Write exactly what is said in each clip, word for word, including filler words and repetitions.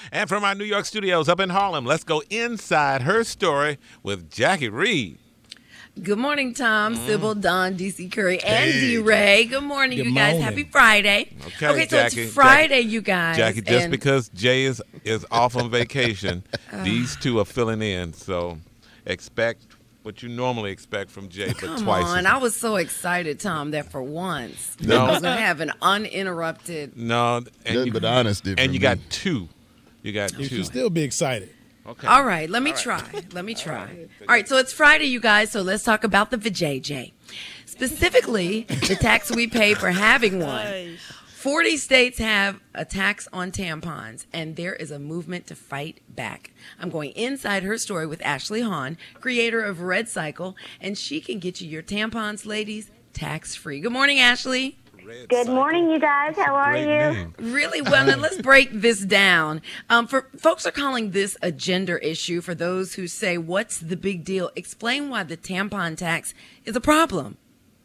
And from our New York studios up in Harlem, let's go inside her story with Jackie Reed. Good morning, Tom, mm. Sybil, Don, D C Curry, and Hey. D-Ray. Good morning, Good you guys. morning. Happy Friday. Okay, okay so Jackie, it's Friday, Jackie, you guys. Jackie, just and because Jay is, is off on vacation, these two are filling in. So expect what you normally expect from Jay, but Come twice. on, as- I was so excited, Tom, that for once No. I was going to have an uninterrupted. No, and Nothing you, but honesty and from you me. got two. You got You two. should still be excited. Okay. All right, let me try. Let me try. All right, so it's Friday, you guys, so let's talk about the V J J. Specifically, the tax we pay for having one. forty states have a tax on tampons, and there is a movement to fight back. I'm going inside her story with Ashley Hahn, creator of Red Cycle, and she can get you your tampons, ladies, tax-free. Good morning, Ashley. Red Good Cycle. morning, you guys. How are Great you? name. Really well. Now let's break this down. Um, for folks are calling this a gender issue. For those who say, "What's the big deal?" Explain why the tampon tax is a problem.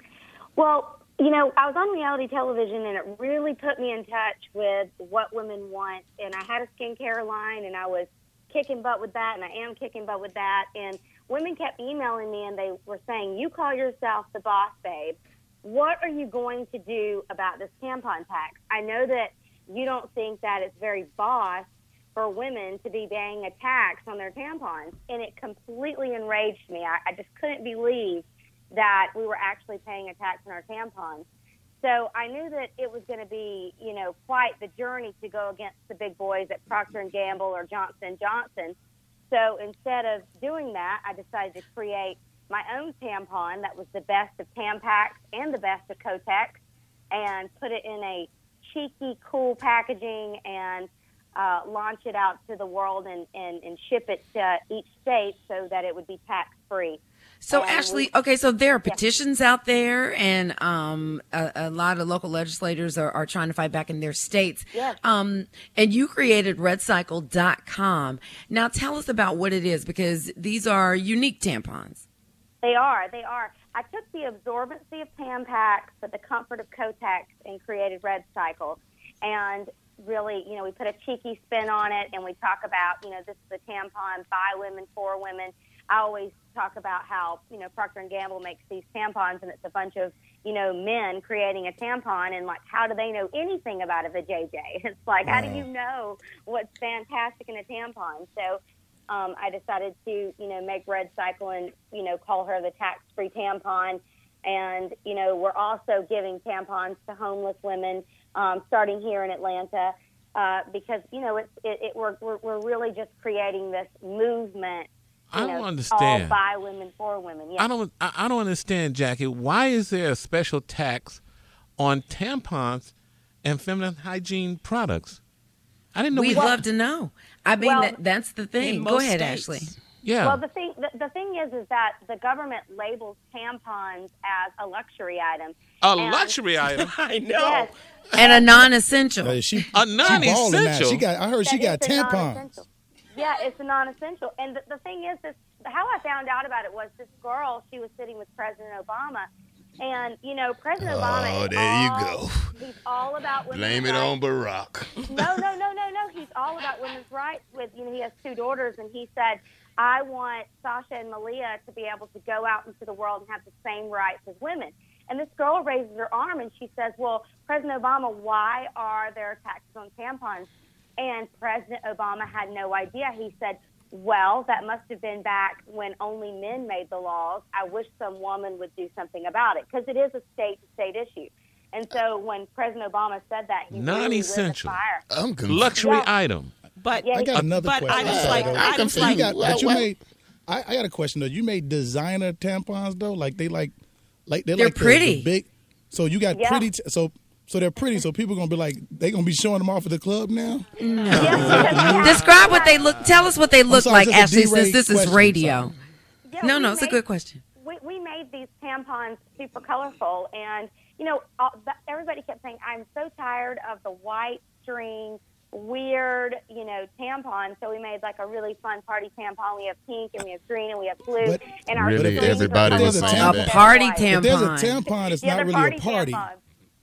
Well, you know, I was on reality television, and it really put me in touch with what women want. And I had a skincare line, and I was kicking butt with that, and I am kicking butt with that. And women kept emailing me, and they were saying, "You call yourself the boss, babe. What are you going to do about this tampon tax? I know that you don't think that it's very boss for women to be paying a tax on their tampons." And it completely enraged me. I, I just couldn't believe that we were actually paying a tax on our tampons. So I knew that it was going to be, you know, quite the journey to go against the big boys at Procter and Gamble or Johnson and Johnson. So instead of doing that, I decided to create my own tampon that was the best of Tampax and the best of Kotex, and put it in a cheeky, cool packaging and uh, launch it out to the world and, and, and ship it to each state so that it would be tax-free. So, And Ashley, we- okay, so there are petitions out there, and um, a, a lot of local legislators are, are trying to fight back in their states. Yes. Um, and you created red cycle dot com. Now, tell us about what it is, because these are unique tampons. They are. They are. I took the absorbency of Tampax, but the comfort of Kotex, and created Red Cycle. And really, you know, we put a cheeky spin on it, and we talk about, you know, this is a tampon by women, for women. I always talk about how, you know, Procter and Gamble makes these tampons, and it's a bunch of, you know, men creating a tampon, and, like, how do they know anything about a V J J? It's like, how do you know what's fantastic in a tampon? So Um, I decided to, you know, make Red Cycle and, you know, call her the tax-free tampon. And, you know, we're also giving tampons to homeless women, um, starting here in Atlanta, uh, because, you know, it's, it, it, we're, we're, we're really just creating this movement. You I don't know, understand. All by women, for women. Yes. I don't. I I don't understand, Jackie. Why is there a special tax on tampons and feminine hygiene products? I didn't know. We'd we love to know. I mean, Well, that, that's the thing. in Go most ahead, states. Ashley. Yeah. Well, the thing the, the thing is, is that the government labels tampons as a luxury item. a and- luxury item. I know. Yes. And a non-essential. Hey, she, A she balling now. non-essential. She got. I heard she That got is a tampons. non-essential. Yeah, it's a non-essential. And the, the thing is, this how I found out about it was this girl, she was sitting with President Obama. And, you know, President Obama Oh, is there you all, go. He's all about women's Blame it rights. on Barack. No, no, no, no, no. He's all about women's rights. With, you know, he has two daughters, and he said, I want Sasha and Malia to be able to go out into the world and have the same rights as women. And this girl raises her arm, and she says, well, President Obama, why are there taxes on tampons? And President Obama had no idea. He said, well, that must have been back when only men made the laws. I wish some woman would do something about it, because it is a state-to-state issue. And so when President Obama said that, he really lit the Non-essential. fire. I'm confused. Luxury Yeah. item. But Yeah, I got another but question. I was Sorry, like, though. I was confused. You like, got, but you Well, made. I, I got a question though. You made designer tampons though, like they like, like they're, They're like the- pretty. The big. So you got Yeah. pretty. T- so so they're pretty. So people gonna be like, they gonna be showing them off at the club now. Yes, because we have- Describe what they look. Tell us what they look sorry, like, just a Ashley, D-Ray since this is question, radio. sorry. Yeah, No, we no, it's a made- good question. We, we made these tampons super colorful, and, you know, all, th- everybody kept saying, I'm so tired of the white string, weird, you know, tampon. So we made like a really fun party tampon. We have pink, and we have green, and we have blue. But- and our Really, strings are everybody was colorful saying instead that. of A party white. tampon. If there's a tampon, it's Yeah, not the really party a party. tampon.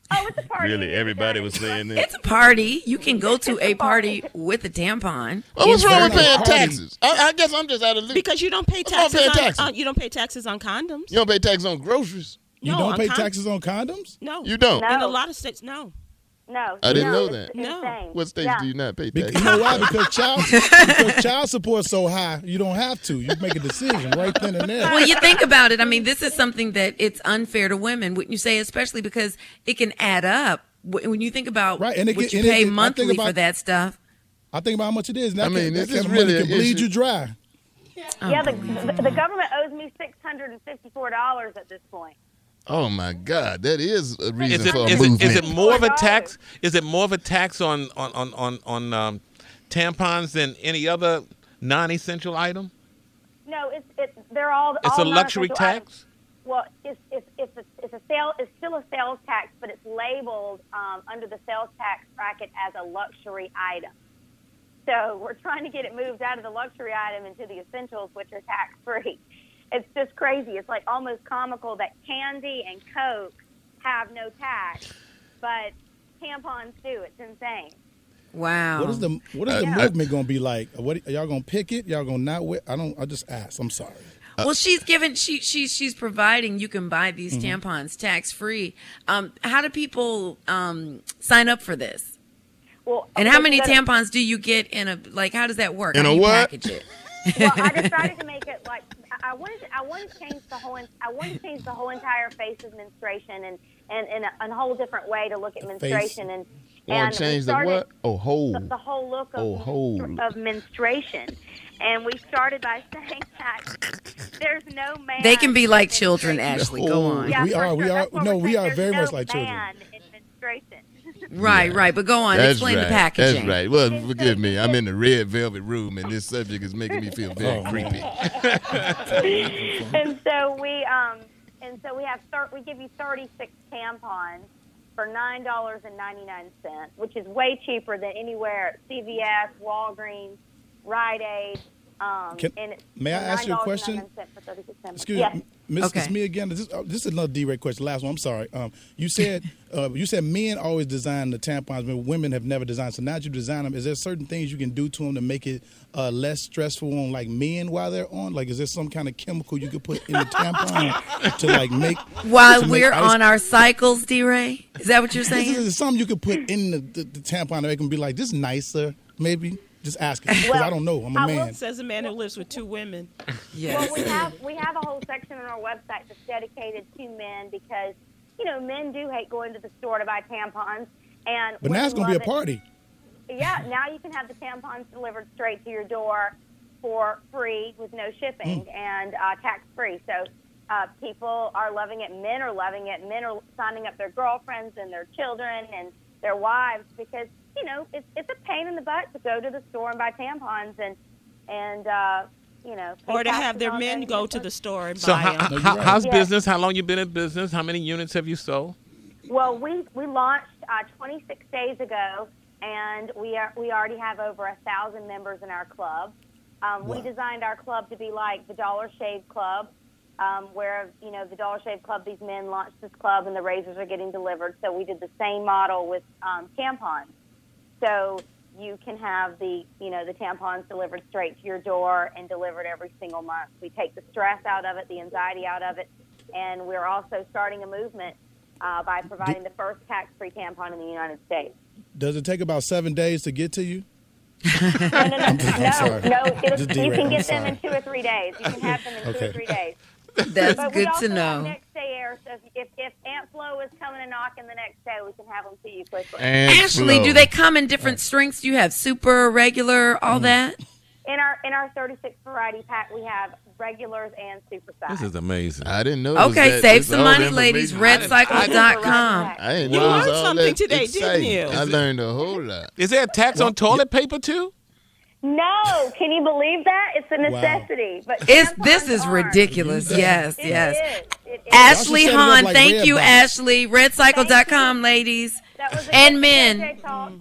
Oh, it's a party. Really, everybody was saying that. It's a party. You can go to It's a a party party. with a tampon. Well, what's It's wrong with very- paying party. taxes? I, I guess I'm just out of loop. Because you don't pay What's wrong with taxes, paying on, taxes? on- you don't pay taxes on condoms. You don't pay taxes on groceries. You No, don't on pay con- taxes on condoms? No. You don't. No. In a lot of states, no. No. I didn't no, know it's that. No. insane. What states Yeah. do you not pay Because, taxes? you know why? Because child because child support's so high, you don't have to. You make a decision right then and there. Well, you think about it. I mean, this is something that it's unfair to women, wouldn't you say? Especially because it can add up. Wh- When you think about Right, and it what can- you and it pay can- I think monthly for about- that stuff. I think about how much it is. And that I mean, can, that this is kind of money really can an bleed issue. you dry. Yeah, the, the, the government owes me six hundred and fifty-four dollars at this point. Oh my God, that is a reason Is it, for a is, movement. it, is it more of a Four tax? Is it more of a tax on on on on, on um, tampons than any other non-essential item? No, it's it's they're all. It's all a luxury non-essential items. tax. Well, it's it's it's a, it's a sale. It's still a sales tax, but it's labeled um, under the sales tax bracket as a luxury item. So we're trying to get it moved out of the luxury item into the essentials, which are tax free. It's just crazy. It's like almost comical that candy and Coke have no tax, but tampons do. It's insane. Wow. What is the what is the Uh, movement gonna be like? What are y'all gonna pick it? Y'all gonna not? Wear, I don't. I just ask. I'm sorry. Well, she's given she she she's providing you can buy these Mm-hmm. tampons tax free. Um, how do people um, sign up for this? Well, And how okay, many so- tampons do you get in a like? How does that work? In how a do you what? package it? Well, I decided to make it like I I wanted. I wanted to change the whole. I wanted to change the whole entire face of menstruation and and in a, a whole different way to look at menstruation and You want and to we change the started what? Oh, whole. The, the whole look of Oh, whole. menstru- of menstruation, and we started by saying that there's no man. They can be like in children, menstruation. Ashley. Go Oh. on. Yeah, We for are- we sure. are- That's what no, we're we saying. are There's very no much like children. man in menstruation. Right, right. But go on. That's Explain right. the packaging. That's right. Well, forgive me. I'm in the red velvet room, and this subject is making me feel very Oh, creepy. and so we um and so we have thir- we give you thirty-six tampons for nine dollars and ninety-nine cents, which is way cheaper than anywhere at C V S, Walgreens, Rite Aid. Um, Can- and it's may I ask you a question? nine dollars and ninety-nine cents for thirty-six tampons. Excuse Yes. me, Miss. Okay. It's me again. This, uh, this is another direct question. Last one. I'm sorry. Um, you said uh, you said men always design the tampons, but women have never designed. So now that you design them, is there certain things you can do to them to make it uh, less stressful on like men while they're on? Like, is there some kind of chemical you could put in the tampon to like make While to make we're ice- on our cycles, D-Ray? Is that what you're Is saying? there something you could put in the, the, the tampon to make them be like this nicer? Maybe just asking because Well, I don't know. I'm a I will man. Says a man who lives with two women. Yes. Well, we have we have a whole section on our website that's dedicated to men because you know men do hate going to the store to buy tampons, and But now it's women gonna be a love it. party. Yeah, now you can have the tampons delivered straight to your door for free with no shipping Hmm. and uh, tax free. So uh, people are loving it. Men are loving it. Men are signing up their girlfriends and their children and their wives because you know it's it's a pain in the butt to go to the store and buy tampons and and uh, you know pay Or to taxes have their on men them. go to the store and So buy how, them. No, you're how, right. how's Yeah. business? How long you been in business? How many units have you sold? Well, we we launched uh, twenty-six days ago, and we are we already have over a thousand members in our club. Um, We Wow. designed our club to be like the Dollar Shave Club, um, where you know the Dollar Shave Club. These men launched this club, and the razors are getting delivered. So we did the same model with um, tampons. So you can have the you know the tampons delivered straight to your door and delivered every single month. We take the stress out of it, the anxiety out of it, and we're also starting a movement uh, by providing the first tax-free tampon in the United States. Does it take about seven days to get to you? No, no, no, no, sorry. no. It'll, Just you derailed. can I'm get them sorry. in two or three days. You can have them in two Okay. or three days. That's But we good also to have know. next day air, so if, if, if Aunt Flo is coming and knocking the next day, we can have them to you quickly. And Ashley, flow. do they come in different strengths? Do you have super, regular, all that? In our in our thirty-six variety pack, we have regulars and super size. This is amazing. I didn't know. it was Okay, that- save this some all the money, ladies. information. red cycles dot com. I didn't You know it was learned all something that today, didn't exciting. you? I learned a whole lot. Is there a tax on toilet paper too? No, can you believe that? It's a necessity. But It's tampons this is aren't. ridiculous. Yes, It yes. is. It is. Ashley Y'all should set it up Hahn, like thank Red you, Box. Ashley. red cycle dot com, ladies. That was a And good men. J J talk.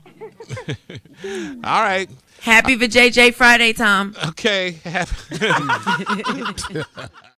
All right. Happy V J J Friday, Tom. Okay. Have-